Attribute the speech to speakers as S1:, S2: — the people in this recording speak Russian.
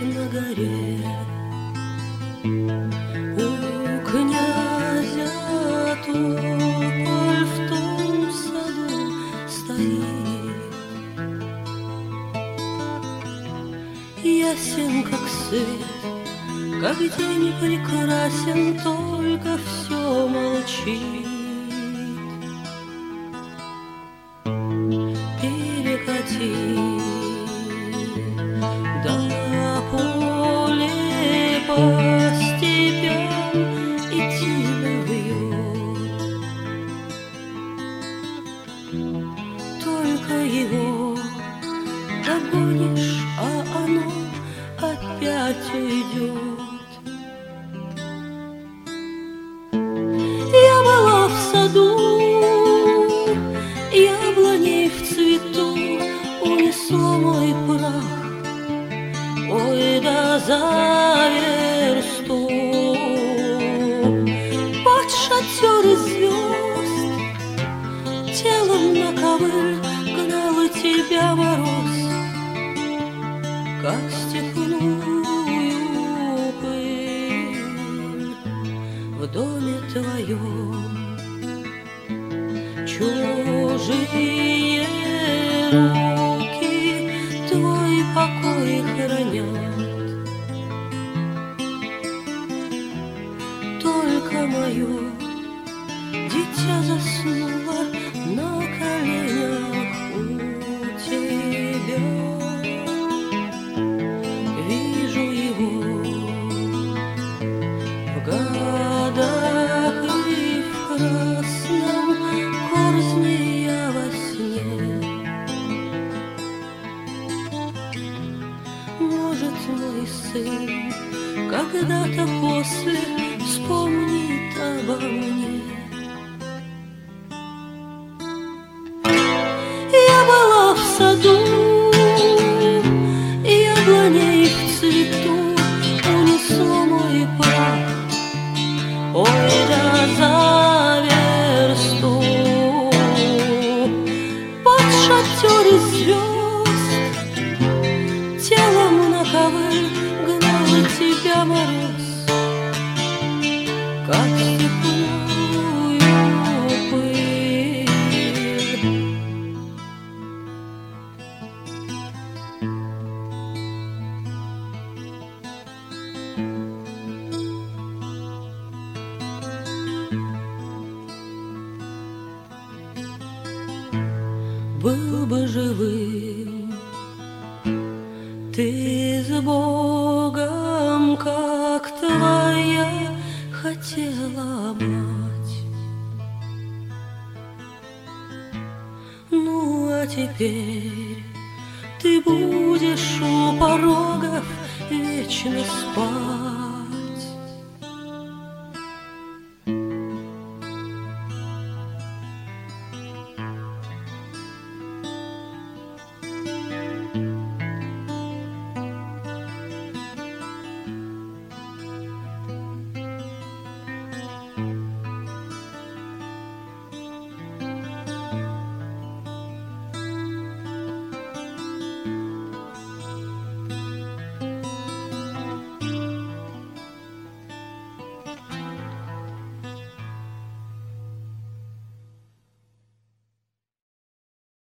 S1: на горе. У князя тополь в том саду стоит, ясен, как свет, как день прекрасен, только все молчит. Перекати до поле по степям идти вьет, только его догонишь, а оно опять уйдет. Я была в саду, яблоней в цвету, унесло мой прах, ой, да за версту. Под шатер из звезд телом на ковыль гнал и тебя мороз, как степную пыль в доме твоем. Чужие руки твой покой хранят, только мое дитя заснуло на коленях у тебя. Вижу его в годах и в красном корзне я во сне. Может, мой сын когда-то после вспомнит обо мне. Я была в саду, яблоней в цвету, унесло мой прах, ой, да за версту. Под шатер из звезд телом на ковыль гнал тебя мороз, как степную пыль. Был бы живым ты с Богом, как твоя хотела мать. Ну, а теперь ты будешь у порогов вечно спать.